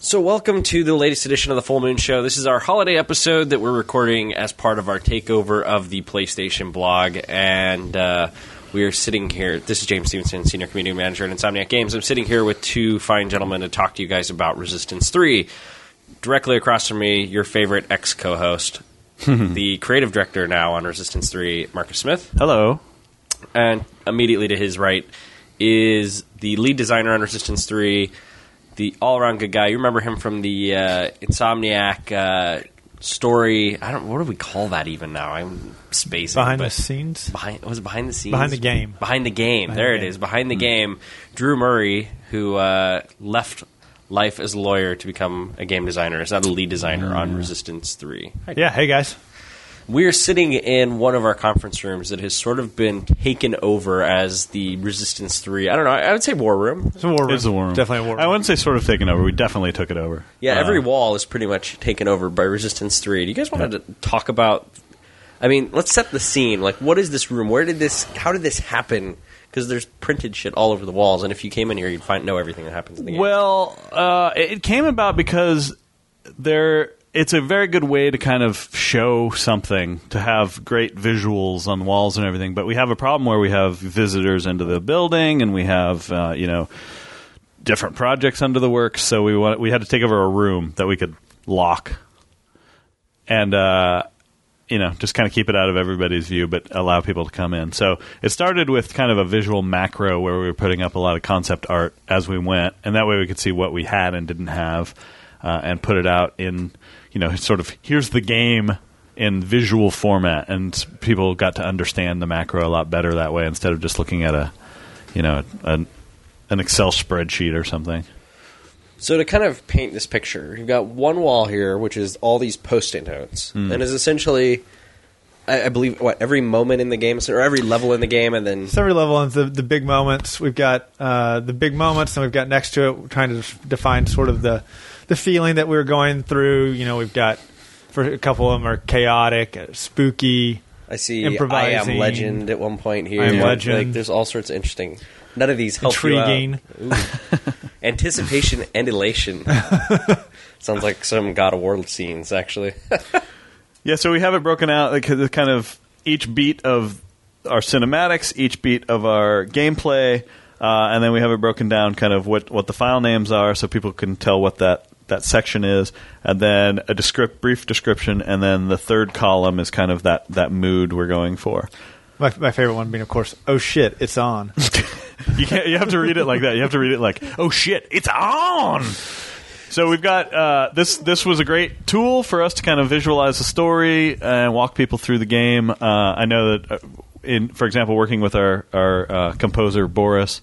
So welcome to the latest edition of the Full Moon Show. This is our holiday episode that we're recording as part of our takeover of the PlayStation blog, and we are sitting here. This is James Stevenson, Senior Community Manager at Insomniac Games. I'm sitting here with two fine gentlemen to talk to you guys about Resistance 3. Directly across from me, your favorite ex-co-host, the creative director now on Resistance 3, Marcus Smith. Hello. And immediately to his right is the lead designer on Resistance 3, the all-around good guy. You remember him from the Insomniac story. What do we call that even now? I'm spacing. Behind the scenes? Was it behind the scenes? Behind the game. Behind the game. There it is. Behind the game. Drew Murray, who left life as a lawyer to become a game designer, is now the lead designer on Resistance 3. Yeah, hey guys. We're sitting in one of our conference rooms that has sort of been taken over as the Resistance 3. I don't know. I would say war room. It's a war room. It's a war room. Definitely a war room. I wouldn't say sort of taken over. We definitely took it over. Yeah, every wall is pretty much taken over by Resistance 3. Do you guys want to talk about... I mean, let's set the scene. Like, what is this room? How did this happen? Because there's printed shit all over the walls, and if you came in here, you'd know everything that happens in the game. Well, it came about because it's a very good way to kind of show something, to have great visuals on the walls and everything. But we have a problem where we have visitors into the building, and we have different projects under the works. So we had to take over a room that we could lock, and just kind of keep it out of everybody's view, but allow people to come in. So it started with kind of a visual macro where we were putting up a lot of concept art as we went, and that way we could see what we had and didn't have, and put it out in, sort of, here's the game in visual format, and people got to understand the macro a lot better that way instead of just looking at an Excel spreadsheet or something. So to kind of paint this picture, you've got one wall here, which is all these Post-it notes, and is essentially, I believe, every moment in the game, or every level in the game, and then... It's every level, and the big moments. We've got the big moments, and we've got next to it, trying to define sort of the feeling that we were going through. We've got, for a couple of them are chaotic, spooky, I see improvising. I Am Legend at one point here. I Am Legend. Like, there's all sorts of interesting... None of these help intriguing. You out. Anticipation and elation. Sounds like some God of War scenes, actually. Yeah, so we have it broken out, like kind of each beat of our cinematics, each beat of our gameplay, and then we have it broken down kind of what the file names are so people can tell what that section is, and then a brief description, and then the third column is kind of that mood we're going for. My favorite one being, of course, oh shit, it's on. You have to read it like that. You have to read it like, oh shit, it's on! So we've got this was a great tool for us to kind of visualize the story and walk people through the game. I know that, for example, working with our composer Boris,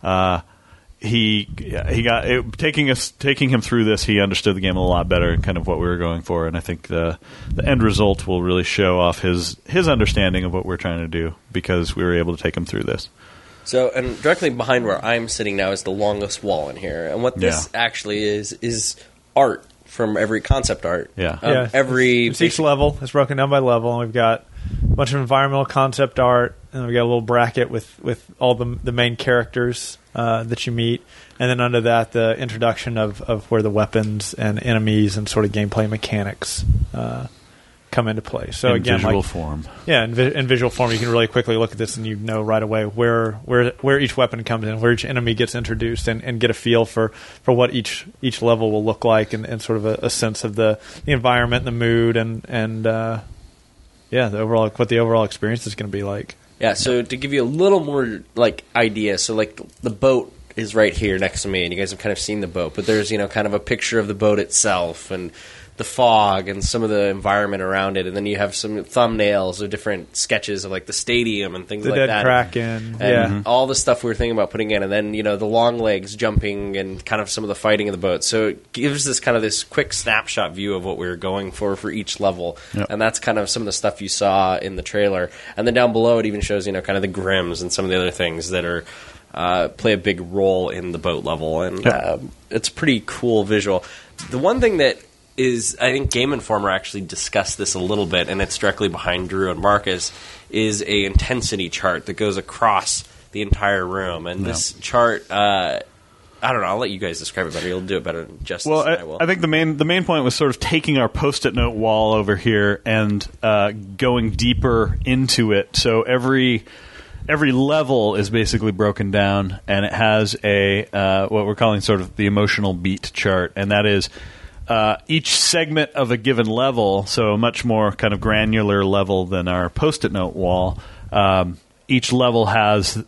he got taking him through this. He understood the game a lot better and kind of what we were going for. And I think the end result will really show off his understanding of what we're trying to do because we were able to take him through this. So, and directly behind where I'm sitting now is the longest wall in here. And what this actually is art from every concept art. Yeah. It's each level. It's broken down by level, and we've got a bunch of environmental concept art, and we've got a little bracket with all the main characters that you meet. And then under that, the introduction of where the weapons and enemies and sort of gameplay mechanics come into play. So in visual form. Yeah, in visual form, you can really quickly look at this and you know right away where each weapon comes in, where each enemy gets introduced, and get a feel for what each level will look like, and sort of a sense of the environment, and the mood, and the overall, what the overall experience is going to be like. Yeah. So to give you a little more idea, so the boat is right here next to me, and you guys have kind of seen the boat, but there's kind of a picture of the boat itself and the fog and some of the environment around it, and then you have some thumbnails of different sketches of the stadium and things like that. The Dead Kraken, and all the stuff we were thinking about putting in, and then the long legs jumping and kind of some of the fighting in the boat. So it gives this kind of this quick snapshot view of what we were going for each level, and that's kind of some of the stuff you saw in the trailer. And then down below it even shows kind of the Grims and some of the other things that are play a big role in the boat level, and it's a pretty cool visual. The one thing that I think Game Informer actually discussed this a little bit, and it's directly behind Drew and Marcus, is a intensity chart that goes across the entire room. And this chart I don't know. I'll let you guys describe it better. You'll do it better justice Well, than I will. I think the main point was sort of taking our Post-it note wall over here and going deeper into it. So every level is basically broken down, and it has a what we're calling sort of the emotional beat chart, and that is each segment of a given level, so a much more kind of granular level than our Post-it note wall. Each level has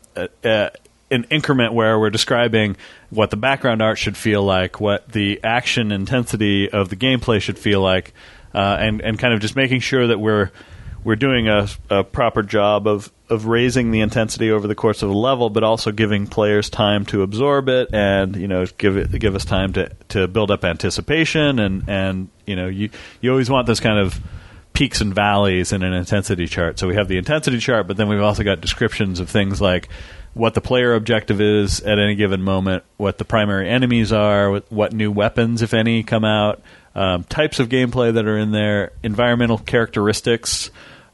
an increment where we're describing what the background art should feel like, what the action intensity of the gameplay should feel like, and kind of just making sure that we're doing a proper job of raising the intensity over the course of a level, but also giving players time to absorb it, and give us time to build up anticipation, and you always want this kind of peaks and valleys in an intensity chart. So we have the intensity chart, but then we've also got descriptions of things like what the player objective is at any given moment, what the primary enemies are, what new weapons, if any, come out, types of gameplay that are in there, environmental characteristics,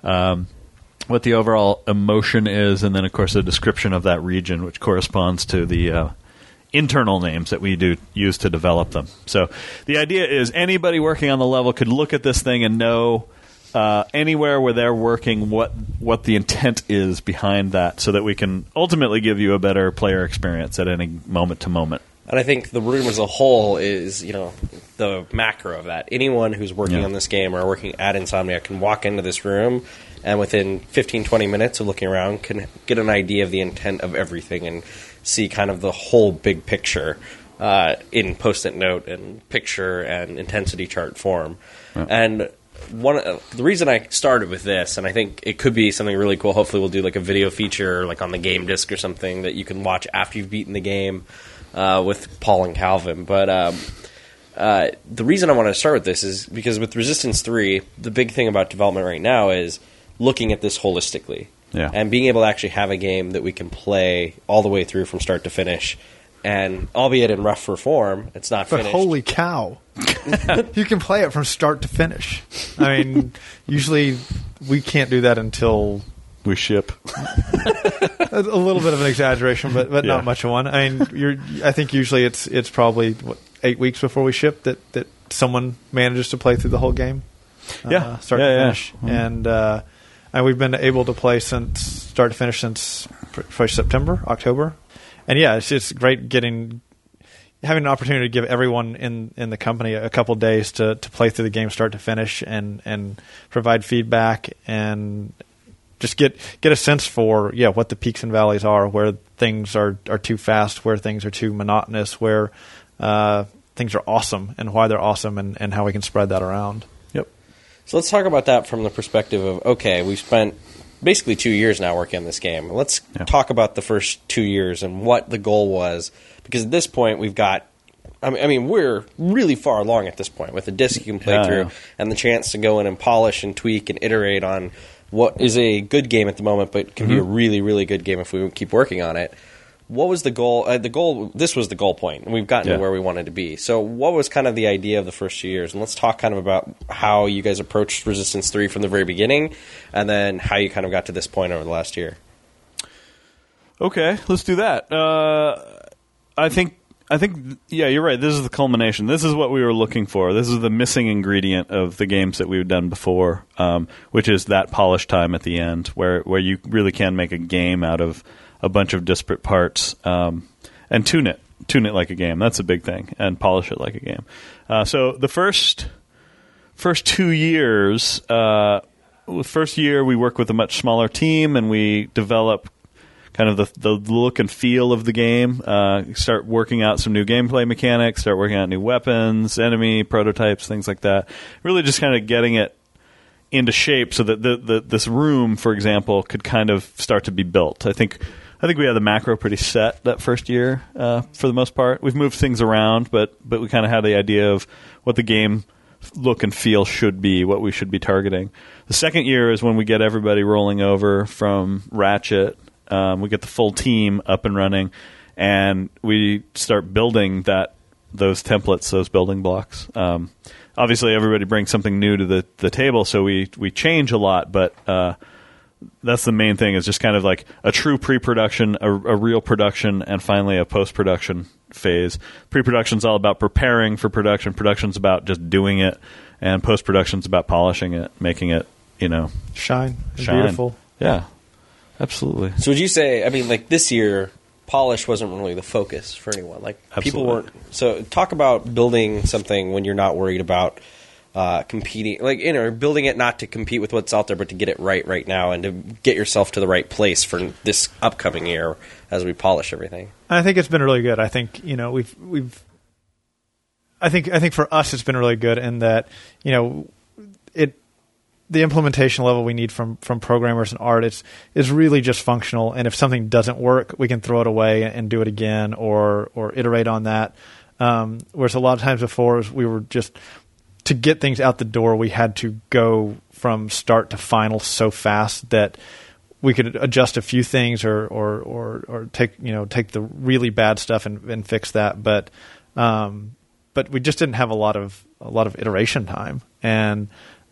what the overall emotion is, and then, of course, a description of that region, which corresponds to the internal names that we use to develop them. So the idea is anybody working on the level could look at this thing and know anywhere where they're working what the intent is behind that, so that we can ultimately give you a better player experience at any moment to moment. And I think the room as a whole is, the macro of that. Anyone who's working on this game or working at Insomniac can walk into this room and within 15, 20 minutes of looking around can get an idea of the intent of everything and see kind of the whole big picture in Post-it note and picture and intensity chart form. Yeah. And the reason I started with this, and I think it could be something really cool, hopefully we'll do like a video feature like on the game disc or something that you can watch after you've beaten the game with Paul and Calvin. But the reason I want to start with this is because with Resistance 3, the big thing about development right now is looking at this holistically. Yeah. And being able to actually have a game that we can play all the way through from start to finish. And albeit in rougher form, it's not finished. But holy cow. You can play it from start to finish. I mean, usually we can't do that until we ship. A little bit of an exaggeration, but not much of one. I mean, I think usually it's probably 8 weeks before we ship that someone manages to play through the whole game. Start to finish. Mm-hmm. And we've been able to play since start to finish since September, October. And it's great having an opportunity to give everyone in the company a couple days to play through the game start to finish and provide feedback and just get a sense for what the peaks and valleys are, where things are too fast, where things are too monotonous, where things are awesome and why they're awesome, and how we can spread that around. Yep. So let's talk about that from the perspective of, we've spent basically 2 years now working on this game. Let's talk about the first 2 years and what the goal was, because at this point we've got, we're really far along at this point with the disc you can play through and the chance to go in and polish and tweak and iterate on what is a good game at the moment, but can be a really, really good game if we keep working on it. What was the goal? This was the goal point, and we've gotten to where we wanted to be. So what was kind of the idea of the first 2 years? And let's talk kind of about how you guys approached Resistance 3 from the very beginning, and then how you kind of got to this point over the last year. Okay, let's do that. I think you're right. This is the culmination. This is what we were looking for. This is the missing ingredient of the games that we've done before, which is that polish time at the end, where you really can make a game out of a bunch of disparate parts, and tune it like a game. That's a big thing, and polish it like a game. So the first 2 years, first year we work with a much smaller team, and we develop kind of the look and feel of the game, start working out some new gameplay mechanics, start working out new weapons, enemy prototypes, things like that. Really just kind of getting it into shape so that this room, for example, could kind of start to be built. I think we had the macro pretty set that first year for the most part. We've moved things around, but we kind of had the idea of what the game look and feel should be, what we should be targeting. The second year is when we get everybody rolling over from Ratchet. We get the full team up and running, and we start building those templates, those building blocks. Obviously, everybody brings something new to the table, so we change a lot, but that's the main thing, is just kind of like a true pre-production, a real production, and finally a post-production phase. Pre-production's all about preparing for production. Production's about just doing it, and post-production's about polishing it, making it, shine. Beautiful. Yeah, absolutely. So would you say, I mean, like this year, polish wasn't really the focus for anyone. Like people weren't. So talk about building something when you're not worried about competing, like building it not to compete with what's out there, but to get it right now, and to get yourself to the right place for this upcoming year as we polish everything. I think it's been really good. I think I think for us it's been really good in that the implementation level we need from programmers and art is really just functional. And if something doesn't work, we can throw it away and do it again or iterate on that. Whereas a lot of times before, we were just, to get things out the door, we had to go from start to final so fast that we could adjust a few things or take the really bad stuff and fix that. But we just didn't have a lot of iteration time. And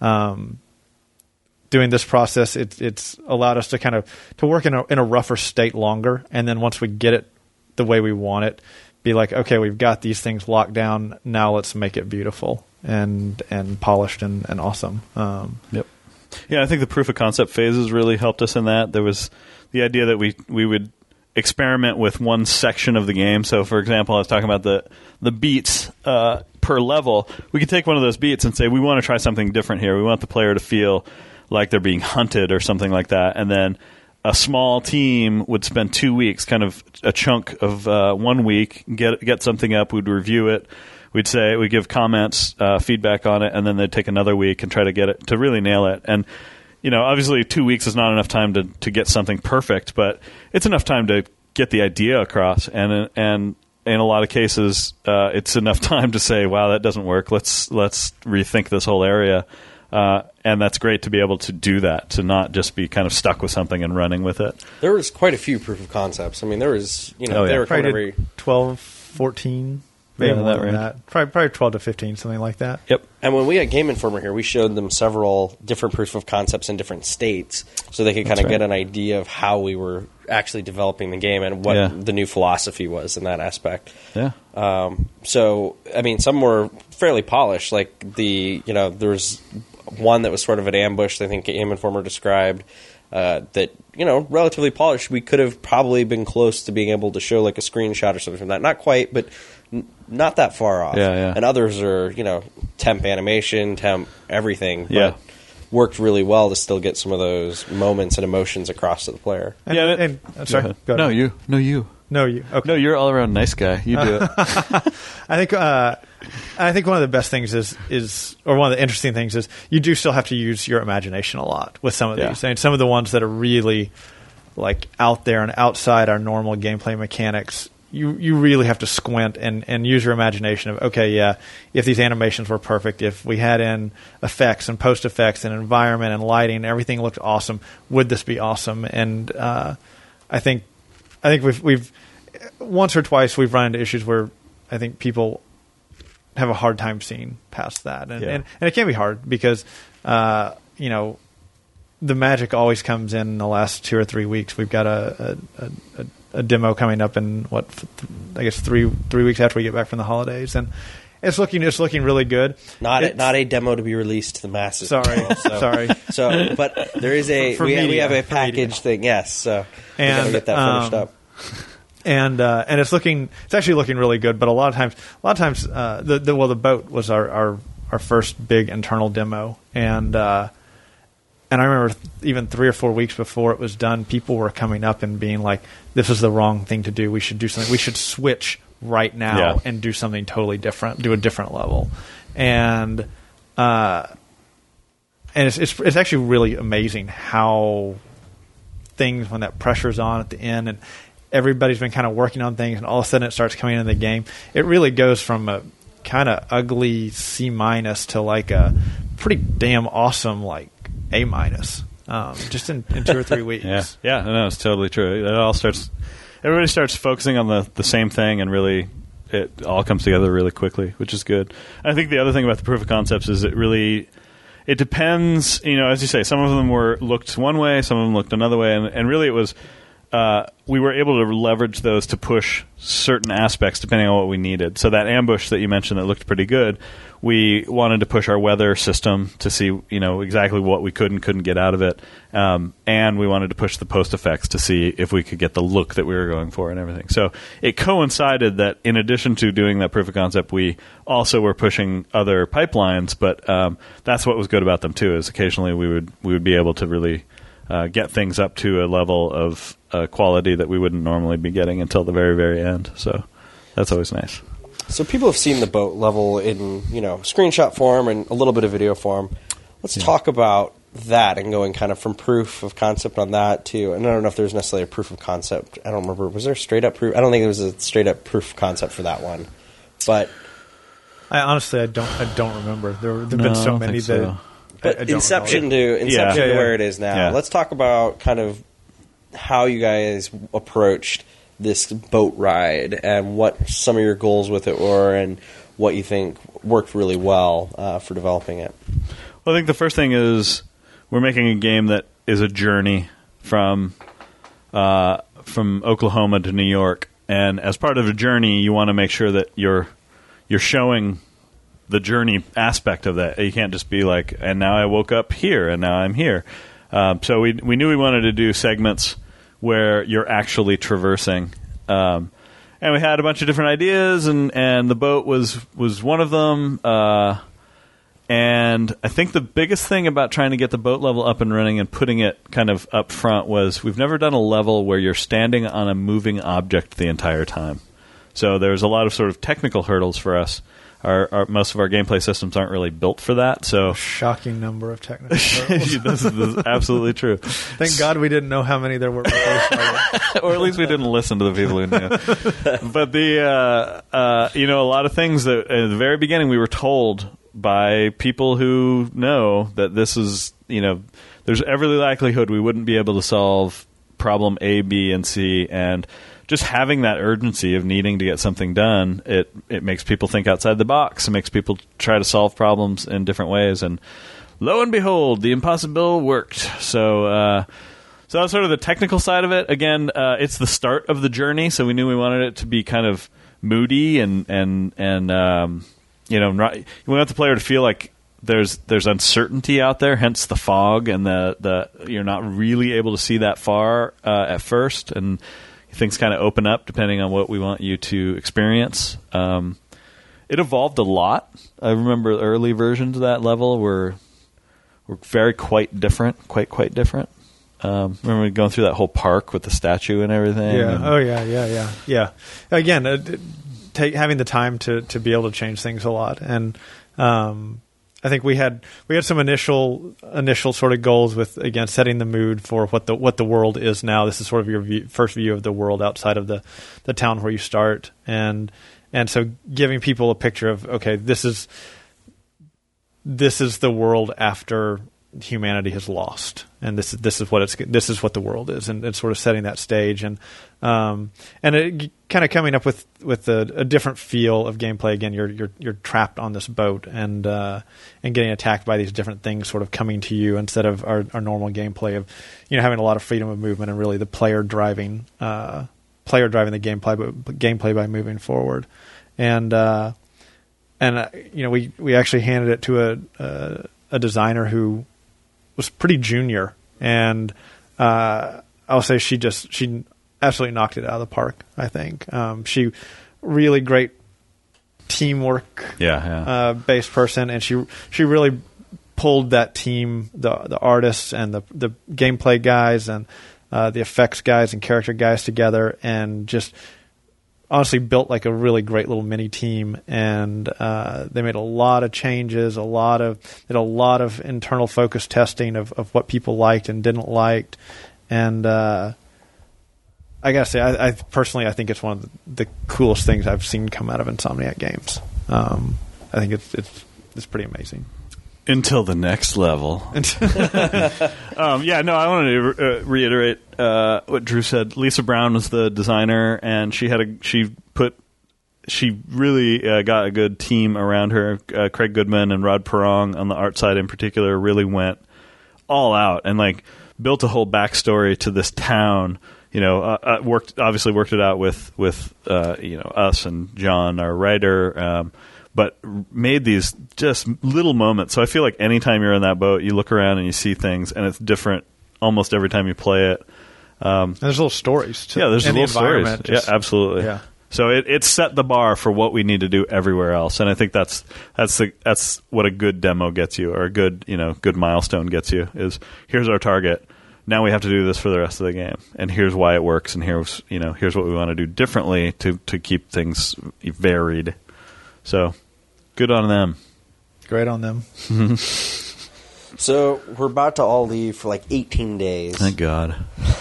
doing this process, it's allowed us to kind of to work in a rougher state longer, and then once we get it the way we want it, be like, okay, we've got these things locked down. Now let's make it beautiful and polished and awesome. Yep. Yeah, I think the proof of concept phases really helped us in that. There was the idea that we would experiment with one section of the game. So, for example, I was talking about the beats per level. We could take one of those beats and say, we want to try something different here. We want the player to feel like they're being hunted or something like that. And then a small team would spend 2 weeks, kind of a chunk of 1 week, get something up. We'd review it. We'd give comments, feedback on it, and then they'd take another week and try to get it to really nail it. And obviously 2 weeks is not enough time to get something perfect, but it's enough time to get the idea across. And in a lot of cases, it's enough time to say, "Wow, that doesn't work. Let's rethink this whole area." And that's great to be able to do that, to not just be kind of stuck with something and running with it. There was quite a few proof of concepts. I mean, there was, they were probably every 12, 14, maybe more than that. Probably 12 to 15, something like that. Yep. And when we had Game Informer here, we showed them several different proof of concepts in different states, so they could kind of get an idea of how we were actually developing the game and what the new philosophy was in that aspect. Yeah. So, I mean, some were fairly polished. Like there was one that was sort of an ambush, I think Game Informer described, that, relatively polished. We could have probably been close to being able to show like a screenshot or something from that. Not quite, but not that far off. Yeah. And others are, temp animation, temp everything. But worked really well to still get some of those moments and emotions across to the player. Sorry. Go ahead. No, you. Okay. No, you're all around nice guy. You do it. I think one of the best things is, or one of the interesting things is, you do still have to use your imagination a lot with some of these. I mean, some of the ones that are really like out there and outside our normal gameplay mechanics, you really have to squint and use your imagination of, okay, yeah, if these animations were perfect, if we had in effects and post effects and environment and lighting and everything looked awesome, would this be awesome? And I think we've once or twice we've run into issues where I think people have a hard time seeing past that, and it can be hard because the magic always comes in the last 2 or 3 weeks. We've got a demo coming up in I guess three weeks after we get back from the holidays, and it's looking really good. Not a demo to be released to the masses. Sorry. So, but there is we have a package thing. Yes. So we gotta get that finished up. And it's actually looking really good. But a lot of times, the boat was our first big internal demo, and I remember even 3 or 4 weeks before it was done, people were coming up and being like, "This is the wrong thing to do. We should do something. We should switch right now and do something totally different. Do a different level." And it's actually really amazing how things, when that pressure's on at the end and everybody's been kind of working on things, and all of a sudden it starts coming into the game. It really goes from a kind of ugly C- to like a pretty damn awesome like A-, just in 2 or 3 weeks. Yeah, no, it's totally true. Everybody starts focusing on the same thing, and really it all comes together really quickly, which is good. I think the other thing about the proof of concepts is it it depends. As you say, some of them looked one way, some of them looked another way, and really it was. We were able to leverage those to push certain aspects depending on what we needed. So that ambush that you mentioned that looked pretty good, we wanted to push our weather system to see exactly what we could and couldn't get out of it, and we wanted to push the post effects to see if we could get the look that we were going for and everything. So it coincided that in addition to doing that proof of concept, we also were pushing other pipelines. But that's what was good about them too. Is occasionally we would be able to really get things up to a level of quality that we wouldn't normally be getting until the very, very end. So that's always nice. So people have seen the boat level in screenshot form and a little bit of video form. Let's talk about that and going kind of from proof of concept on that to, and I don't know if there's necessarily a proof of concept. I don't remember. Was there straight up proof? I don't think there was a straight up proof of concept for that one. But I don't remember. There've been so many that. But Inception to where it is now. Yeah. Let's talk about kind of how you guys approached this boat ride and what some of your goals with it were and what you think worked really well for developing it. Well, I think the first thing is we're making a game that is a journey from Oklahoma to New York, and as part of the journey, you want to make sure that you're showing the journey aspect of that. You can't just be like, and now I woke up here, and now I'm here. So we knew we wanted to do segments where you're actually traversing. And we had a bunch of different ideas, and the boat was one of them. And I think the biggest thing about trying to get the boat level up and running and putting it kind of up front was we've never done a level where you're standing on a moving object the entire time. So there's a lot of sort of technical hurdles for us. Most of our gameplay systems aren't really built for that. So shocking number of technical hurdles. This is absolutely true. Thank God we didn't know how many there were. Or at least we didn't listen to the people who knew. But a lot of things that at the very beginning we were told by people who know that this is, there's every likelihood we wouldn't be able to solve problem A, B, and C, and just having that urgency of needing to get something done, it makes people think outside the box. It makes people try to solve problems in different ways. And lo and behold, the impossible worked. So that's sort of the technical side of it. Again, it's the start of the journey, so we knew we wanted it to be kind of moody and we want the player to feel like there's uncertainty out there, hence the fog and the you're not really able to see that far at first, and things kind of open up depending on what we want you to experience. It evolved a lot. I remember the early versions of that level were quite different. Remember going through that whole park with the statue and everything? Yeah. Yeah. Again, having the time to be able to change things a lot. And I think we had some initial sort of goals with, again, setting the mood for what the world is now. This is sort of your first view of the world outside of the town where you start, and so giving people a picture of, okay, this is the world after humanity has lost, and this is what the world is, and sort of setting that stage, and it kind of coming up with a different feel of gameplay. Again, you're trapped on this boat and getting attacked by these different things sort of coming to you instead of our normal gameplay of having a lot of freedom of movement and really the player driving the gameplay by moving forward, and we actually handed it to a designer who was pretty junior, and I'll say she absolutely knocked it out of the park. I think she really great teamwork based person, and she really pulled that team, the artists and the gameplay guys and the effects guys and character guys together, and just honestly built like a really great little mini team. And they made a lot of changes, did a lot of internal focus testing of what people liked and didn't like. And I gotta say, I personally think it's one of the coolest things I've seen come out of Insomniac games. I think it's pretty amazing. Until the next level. I wanted to reiterate what Drew said. Lisa Brown was the designer, and she put she really got a good team around her. Craig Goodman and Rod Perong on the art side in particular really went all out and like built a whole backstory to this town. You know, worked it out with you know, us and John, our writer, but made these just little moments. So I feel like anytime you're in that boat, you look around and you see things, and it's different almost every time you play it. And there's little stories too. Yeah, there's little stories. Yeah, absolutely. Yeah. So it set the bar for what we need to do everywhere else, and I think that's what a good demo gets you, or a good milestone gets you. Is here's our target. Now we have to do this for the rest of the game, and here's why it works, and here's what we want to do differently to keep things varied. So good on them. Great on them. So we're about to all leave for like 18 days. Thank God.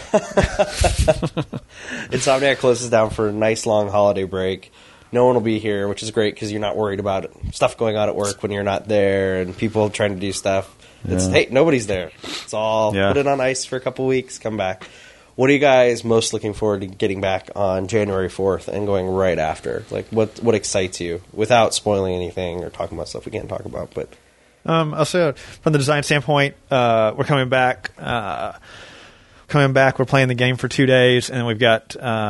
Insomniac closes down for a nice long holiday break. No one will be here, which is great because you're not worried about stuff going on at work when you're not there and people trying to do stuff. It's, hey, nobody's there. It's all put it on ice for a couple weeks, come back. What are you guys most looking forward to getting back on January 4th and going right after? Like, what excites you without spoiling anything or talking about stuff we can't talk about? But I'll say from the design standpoint, we're coming back. We're playing the game for 2 days, and we've got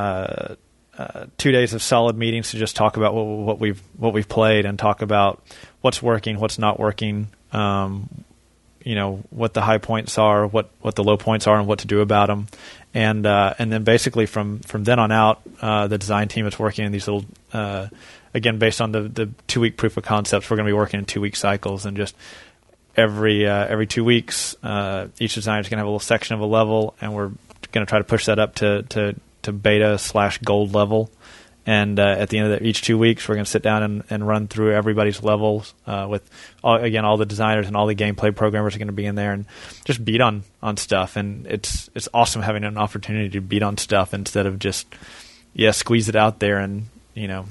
2 days of solid meetings to just talk about what we've played and talk about what's working, what's not working. What the high points are, what the low points are, and what to do about them. And then basically from then on out, the design team is working in these little, again, based on the 2-week proof of concepts, we're going to be working in 2-week cycles, and just every 2 weeks, each designer is going to have a little section of a level, and we're going to try to push that up to beta/gold level. And at the end of each 2 weeks, we're going to sit down and run through everybody's levels with, all the designers and all the gameplay programmers are going to be in there and just beat on stuff. And it's awesome having an opportunity to beat on stuff instead of just, squeeze it out there and, Yeah.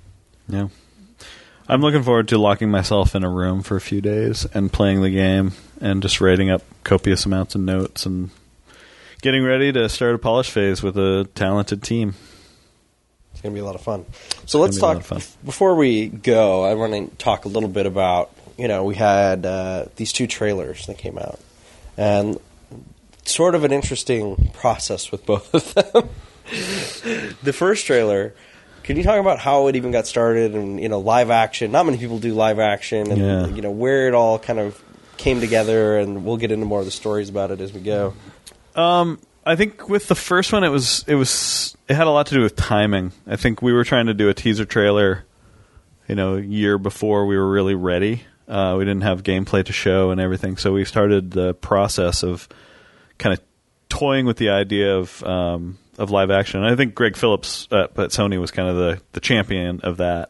I'm looking forward to locking myself in a room for a few days and playing the game and just writing up copious amounts of notes and getting ready to start a polish phase with a talented team. It's going to be a lot of fun. So let's talk, before we go, I want to talk a little bit about, we had these 2 trailers that came out. And sort of an interesting process with both of them. The first trailer, can you talk about how it even got started and, live action? Not many people do live action and, where it all kind of came together, and we'll get into more of the stories about it as we go. I think with the first one, it had a lot to do with timing. I think we were trying to do a teaser trailer, a year before we were really ready. We didn't have gameplay to show and everything, so we started the process of kind of toying with the idea of live action. And I think Greg Phillips at Sony was kind of the champion of that.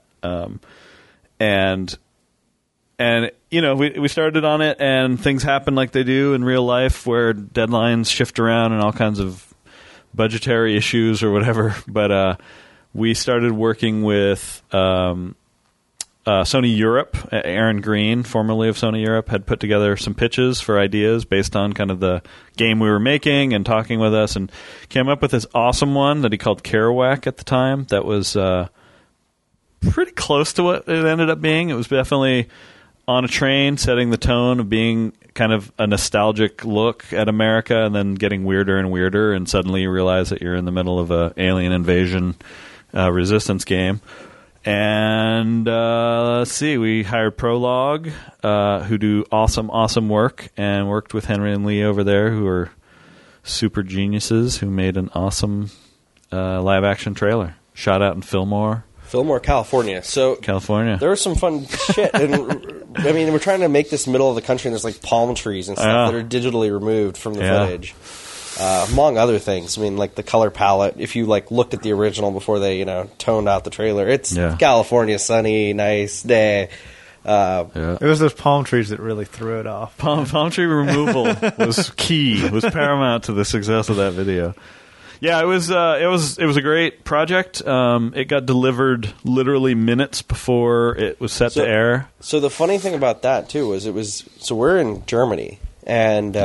And we started on it, and things happen like they do in real life, where deadlines shift around and all kinds of budgetary issues or whatever. But we started working with Sony Europe. Aaron Green, formerly of Sony Europe, had put together some pitches for ideas based on kind of the game we were making and talking with us, and came up with this awesome one that he called Kerouac at the time. That was pretty close to what it ended up being. It was definitely on a train, setting the tone of being kind of a nostalgic look at America, and then getting weirder and weirder, and suddenly you realize that you're in the middle of a alien invasion resistance game. And let's see, we hired Prologue, who do awesome work, and worked with Henry and Lee over there, who are super geniuses, who made an awesome live-action trailer. Shot out in Fillmore, California. There was some fun shit. And I mean, we're trying to make this middle of the country, and there's like palm trees and stuff that are digitally removed from the footage, among other things. I mean, like the color palette. If you looked at the original before they toned out the trailer, it's California, sunny, nice day. It was those palm trees that really threw it off. Palm tree removal was key. Was paramount to the success of that video. Yeah, it was a great project. It got delivered literally minutes before it was set to air. So the funny thing about that too was we're in Germany, and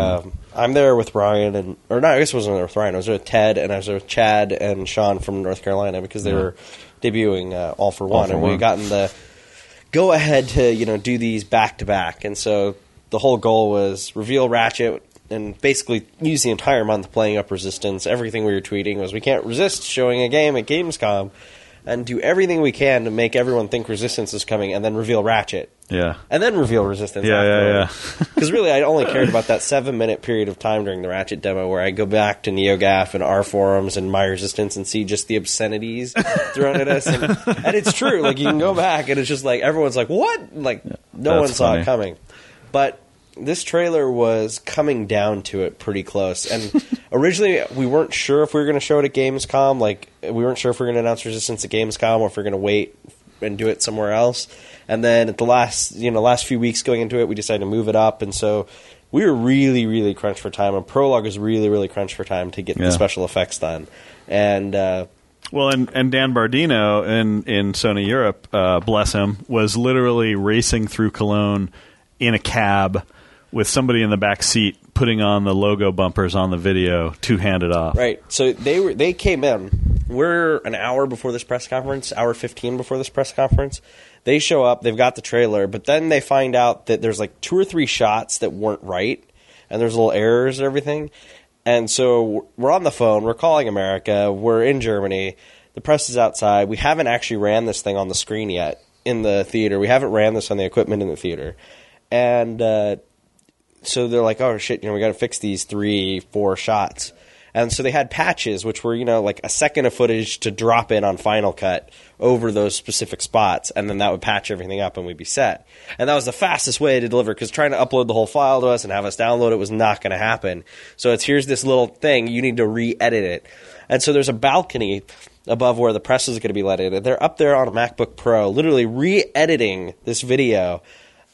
I'm there with Ryan I guess I wasn't there with Ryan. I was with Ted, and I was with Chad and Sean from North Carolina because they were debuting All for One, and we gotten the go ahead to do these back to back, and so the whole goal was reveal Ratchet and basically use the entire month playing up Resistance. Everything we were tweeting was we can't resist showing a game at Gamescom, and do everything we can to make everyone think Resistance is coming, and then reveal Ratchet. Yeah. And then reveal Resistance. Yeah. Because really, I only cared about that 7-minute period of time during the Ratchet demo where I go back to NeoGAF and our forums and My Resistance and see just the obscenities thrown at us. And it's true. Like, you can go back and it's just like, everyone's like, what? Like, no one saw it coming. But this trailer was coming down to it pretty close. And originally, we weren't sure if we were going to show it at Gamescom. Like, we weren't sure if we were going to announce Resistance at Gamescom or if we were going to wait and do it somewhere else. And then at the last few weeks going into it, we decided to move it up. And so we were really, really crunched for time. And Prologue was really, really crunched for time to get the special effects done. And well, and Dan Bardino in Sony Europe, bless him, was literally racing through Cologne in a cab with somebody in the back seat putting on the logo bumpers on the video to hand it off. Right. So they came in. We're an hour before this press conference, hour 15 before this press conference. They show up, they've got the trailer, but then they find out that there's like 2 or 3 shots that weren't right, and there's little errors and everything. And so we're on the phone, we're calling America, we're in Germany, the press is outside. We haven't actually ran this thing on the screen yet in the theater. We haven't ran this on the equipment in the theater. And so they're like, oh, shit, we got to fix these 3-4 shots. And so they had patches, which were, like a second of footage to drop in on Final Cut over those specific spots, and then that would patch everything up and we'd be set. And that was the fastest way to deliver, because trying to upload the whole file to us and have us download it was not going to happen. So here's this little thing, you need to re-edit it. And so there's a balcony above where the press is going to be let in. They're up there on a MacBook Pro, literally re-editing this video.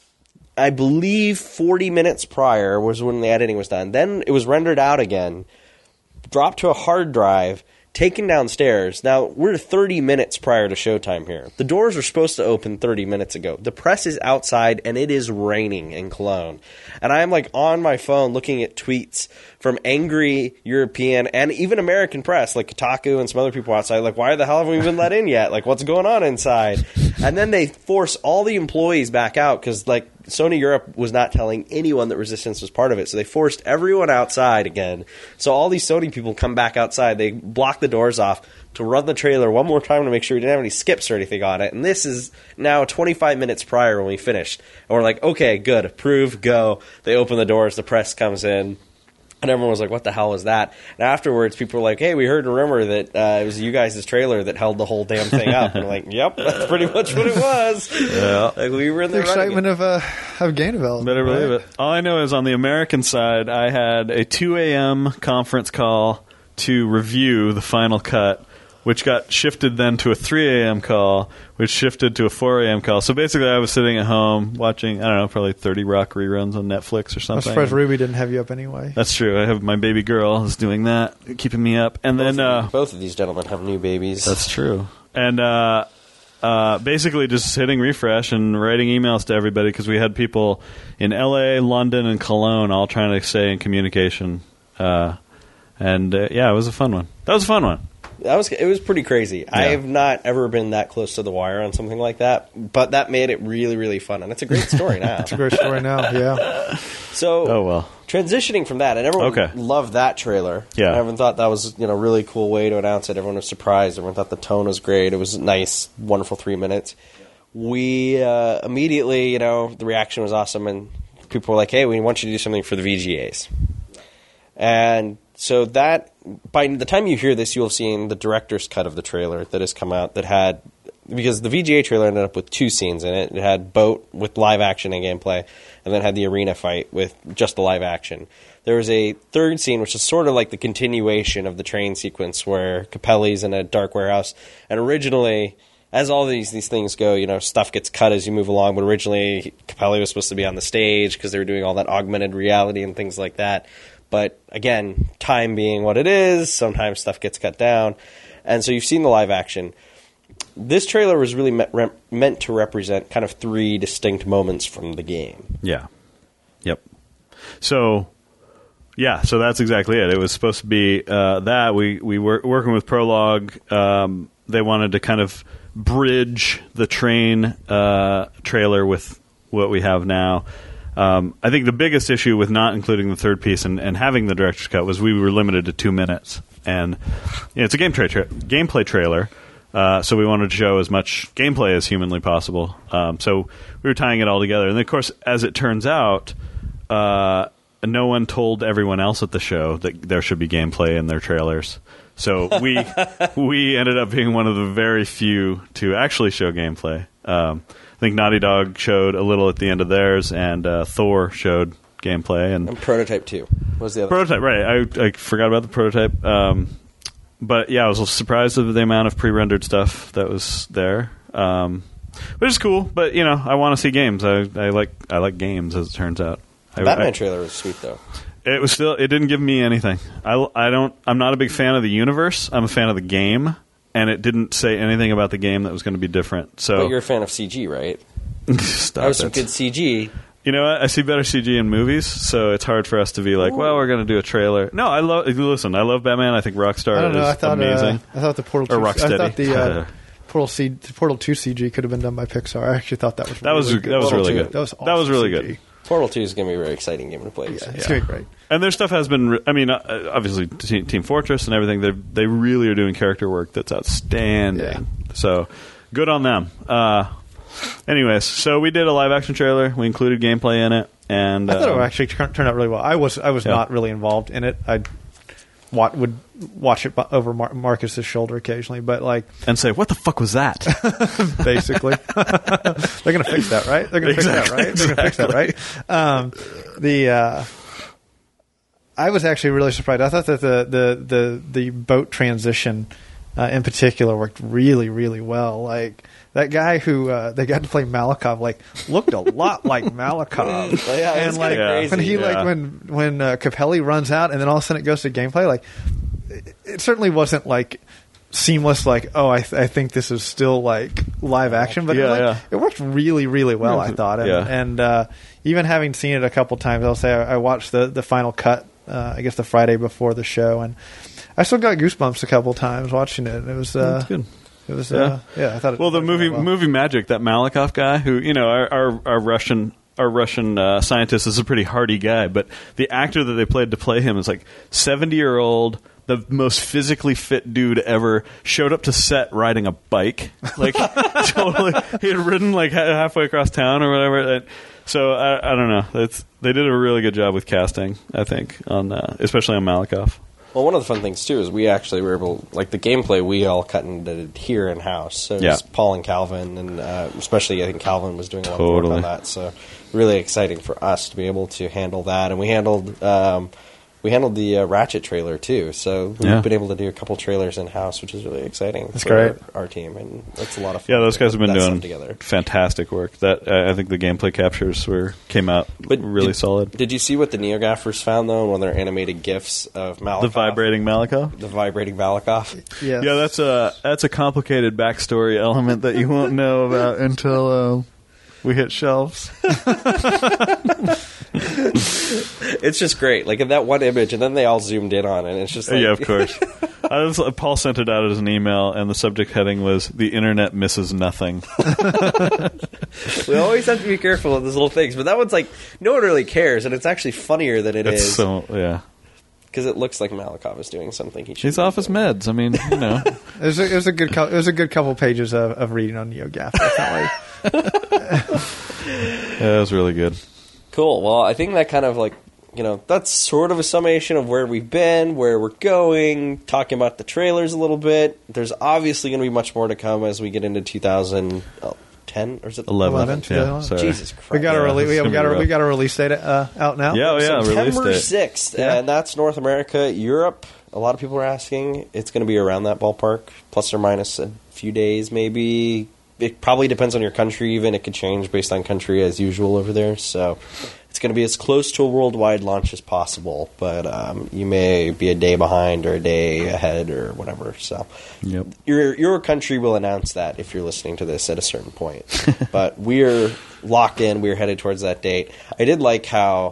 I believe 40 minutes prior was when the editing was done. Then it was rendered out again, dropped to a hard drive, taken downstairs. Now, we're 30 minutes prior to showtime here. The doors were supposed to open 30 minutes ago. The press is outside, and it is raining in Cologne. And I'm, on my phone looking at tweets from angry European and even American press, like Kotaku and some other people outside, why the hell haven't we been let in yet? What's going on inside? And then they force all the employees back out because, Sony Europe was not telling anyone that Resistance was part of it, so they forced everyone outside again. So all these Sony people come back outside. They block the doors off to run the trailer one more time to make sure we didn't have any skips or anything on it. And this is now 25 minutes prior when we finished. And we're like, okay, good, approve, go. They open the doors, the press comes in. And everyone was like, what the hell is that? And afterwards, people were like, hey, we heard a rumor that it was you guys' trailer that held the whole damn thing up. And we're like, yep, that's pretty much what it was. Yeah. We were in the excitement of game development. Better believe it. All I know is on the American side, I had a 2 a.m. conference call to review the Final Cut, which got shifted then to a 3 a.m. call, which shifted to a 4 a.m. call. So basically I was sitting at home watching, probably 30 Rock reruns on Netflix or something. I'm surprised Ruby didn't have you up anyway. That's true. I have my baby girl is doing that, keeping me up. And both of these gentlemen have new babies. That's true. And basically just hitting refresh and writing emails to everybody because we had people in LA, London, and Cologne all trying to stay in communication. It was a fun one. That was a fun one. It was pretty crazy. Yeah. I have not ever been that close to the wire on something like that, but that made it really, really fun, and it's a great story now. It's a great story now, yeah. So, transitioning from that, and everyone loved that trailer. Yeah. Everyone thought that was a really cool way to announce it. Everyone was surprised. Everyone thought the tone was great. It was a nice, wonderful 3 minutes. We immediately, the reaction was awesome, and people were like, hey, we want you to do something for the VGAs. And so that, by the time you hear this, you'll have seen the director's cut of the trailer that has come out that had, because the VGA trailer ended up with 2 scenes in it. It had Boat with live action and gameplay, and then had the arena fight with just the live action. There was a third scene, which is sort of like the continuation of the train sequence where Capelli's in a dark warehouse. And originally, as all these things go, stuff gets cut as you move along, but originally Capelli was supposed to be on the stage because they were doing all that augmented reality and things like that. But again, time being what it is, sometimes stuff gets cut down. And so you've seen the live action. This trailer was really meant to represent kind of 3 distinct moments from the game. Yeah. Yep. So Yeah, so that's exactly it. It was supposed to be that. We were working with Prologue. They wanted to kind of bridge the train trailer with what we have now. I think the biggest issue with not including the third piece and having the director's cut was we were limited to 2 minutes. And it's a gameplay trailer, so we wanted to show as much gameplay as humanly possible. So we were tying it all together. And, of course, as it turns out, no one told everyone else at the show that there should be gameplay in their trailers. So we ended up being one of the very few to actually show gameplay. I think Naughty Dog showed a little at the end of theirs, and Thor showed gameplay. And Prototype 2 was the other Prototype, right. I forgot about the Prototype. But, yeah, I was surprised at the amount of pre-rendered stuff that was there. Which is cool, but, I want to see games. I like games, as it turns out. The Batman trailer was sweet, though. It didn't give me anything. I'm not a big fan of the universe. I'm a fan of the game, and it didn't say anything about the game that was going to be different. So, but you're a fan of CG, right? Stop that was it. some good CG. You know what? I see better CG in movies, so it's hard for us to be like, well, we're going to do a trailer. No, I love Batman. I think Rockstar is amazing. I thought the Portal 2, Rocksteady. I thought the Portal 2 CG could have been done by Pixar. I actually thought that was really good. That was really good. That was awesome. That was really CG. good. Portal 2 is going to be a very exciting game to play. Yeah, it's going to be great. And their stuff has been, obviously Team Fortress and everything, they really are doing character work that's outstanding. Yeah. So, good on them. Anyways, so we did a live-action trailer. We included gameplay in it. And I thought it actually turned out really well. I was not really involved in it. I would watch it over Marcus's shoulder occasionally, but and say, "What the fuck was that?" Basically, they're going to fix that, right? They're going to fix that, right? They're going to fix that, right? I was actually really surprised. I thought that the boat transition in particular worked really, really well. Like that guy who they got to play Malakov looked a lot like Malakov. Yeah, and crazy. when he when Capelli runs out and then all of a sudden it goes to gameplay, it certainly wasn't seamless. I think this is still live action, but it worked really, really well. I thought, and even having seen it a couple times, I'll say I watched the final cut. I guess the Friday before the show, and I still got goosebumps a couple times watching it. It was good. It was I thought it. Well, the movie magic, that Malakov guy, who our Russian scientist is a pretty hardy guy, but the actor that they played to play him is 70-year-old. The most physically fit dude ever, showed up to set riding a bike. Totally. He had ridden halfway across town or whatever. So I don't know. They did a really good job with casting, I think, on especially on Malakov. Well, one of the fun things too is we actually were able, the gameplay we all cut and did here in house. So it's Paul and Calvin, and especially I think Calvin was doing a lot of work on that. So really exciting for us to be able to handle that, and we handled the Ratchet trailer too. So we've been able to do a couple trailers in house, which is really exciting. That's great. Our team, and it's a lot of fun. Yeah, those guys have been doing together. Fantastic work. That I think the gameplay captures came out really solid. Did you see what the NeoGaffers found though in one of their animated GIFs of Malakov? The vibrating Malakov. The vibrating Malakov. Yes. Yeah, that's a complicated backstory element that you won't know about until we hit shelves. It's just great. In that one image, and then they all zoomed in on it. And it's just yeah, of course. Paul sent it out as an email, and the subject heading was "The Internet misses nothing." We always have to be careful with these little things, but that one's no one really cares, and it's actually funnier than it's is. So because it looks like Malakov is doing something he should. He's off his meds. I mean, It was a good couple pages of reading on NeoGAF. Yeah, it was really good. Cool. Well, I think that kind of that's sort of a summation of where we've been, where we're going, talking about the trailers a little bit. There's obviously going to be much more to come as we get into 2010 or is it 11? Yeah, sorry. Jesus Christ. We got a release date out now. September release date. 6th, and that's North America. Europe, a lot of people are asking. It's going to be around that ballpark, plus or minus a few days, maybe. It probably depends on your country, even. It could change based on country as usual over there. So it's going to be as close to a worldwide launch as possible, but you may be a day behind or a day ahead or whatever. So your country will announce that if you're listening to this at a certain point. But we're locked in. We're headed towards that date. I did like how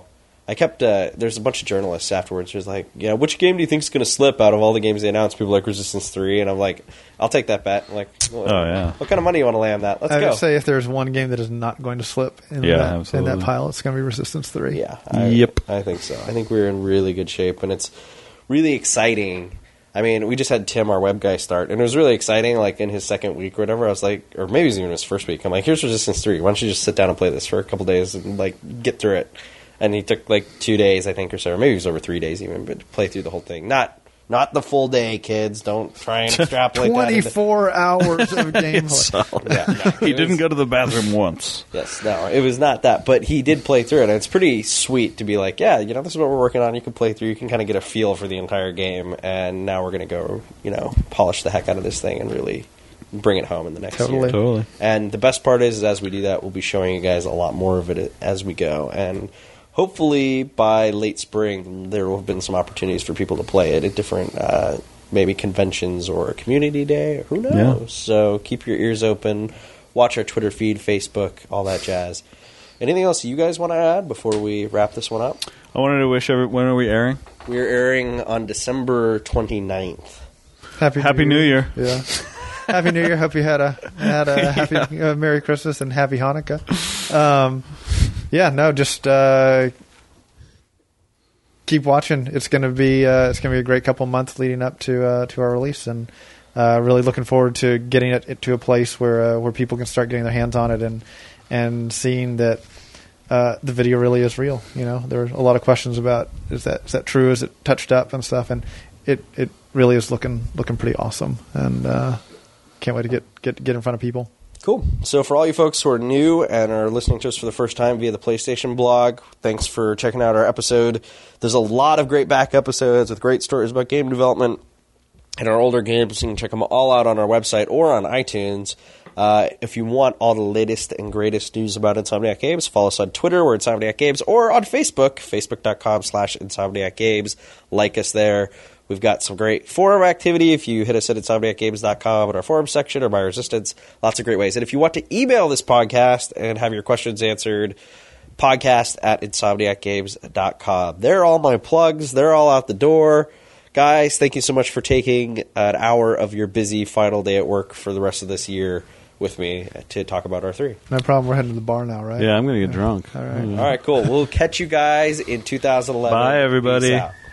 I kept there's a bunch of journalists afterwards who's like, yeah, which game do you think is going to slip out of all the games they announced? People like Resistance 3, and I'm like, I'll take that bet. I'm like, what kind of money you want to lay on that? Let's go. I would say if there's one game that is not going to slip in that pile, it's going to be Resistance 3. Yeah, I think so. I think we're in really good shape, and it's really exciting. I mean, we just had Tim, our web guy, start, and it was really exciting, like, in his second week or whatever. I was like, or maybe it was even his first week. I'm like, here's Resistance 3. Why don't you just sit down and play this for a couple days and, like, get through it? And he took, like, 2 days, I think, or so. Or maybe it was over 3 days even, but to play through the whole thing. Not the full day, kids. Don't try and extrapolate 24 hours of gameplay. He didn't go to the bathroom once. Yes, no, it was not that. But he did play through it, and it's pretty sweet to be like, yeah, this is what we're working on. You can play through. You can kind of get a feel for the entire game, and now we're going to go, polish the heck out of this thing and really bring it home in the next year. Totally. And the best part is as we do that, we'll be showing you guys a lot more of it as we go. And hopefully by late spring, there will have been some opportunities for people to play it at different maybe conventions or a community day. Or who knows? Yeah. So keep your ears open. Watch our Twitter feed, Facebook, all that jazz. Anything else you guys want to add before we wrap this one up? I wanted to wish when are we airing? We're airing on December 29th. Happy New Year. Yeah. Happy New Year. Hope you had a happy Merry Christmas and Happy Hanukkah. Just keep watching. It's going to be a great couple months leading up to our release, and really looking forward to getting it to a place where people can start getting their hands on it and seeing that the video really is real. There are a lot of questions about is that true? Is it touched up and stuff? And it really is looking pretty awesome, and can't wait to get in front of people. Cool. So for all you folks who are new and are listening to us for the first time via the PlayStation blog, thanks for checking out our episode. There's a lot of great back episodes with great stories about game development and our older games. You can check them all out on our website or on iTunes. If you want all the latest and greatest news about Insomniac Games, follow us on Twitter, we're Insomniac Games, or on Facebook, facebook.com/Insomniac Games. Like us there. We've got some great forum activity if you hit us at InsomniacGames.com in our forum section or by Resistance. Lots of great ways. And if you want to email this podcast and have your questions answered, podcast@InsomniacGames.com. They're all my plugs. They're all out the door. Guys, thank you so much for taking an hour of your busy final day at work for the rest of this year with me to talk about R3. No problem. We're heading to the bar now, right? Yeah, I'm going to get drunk. All right. All right, cool. We'll catch you guys in 2011. Bye, everybody. Peace out.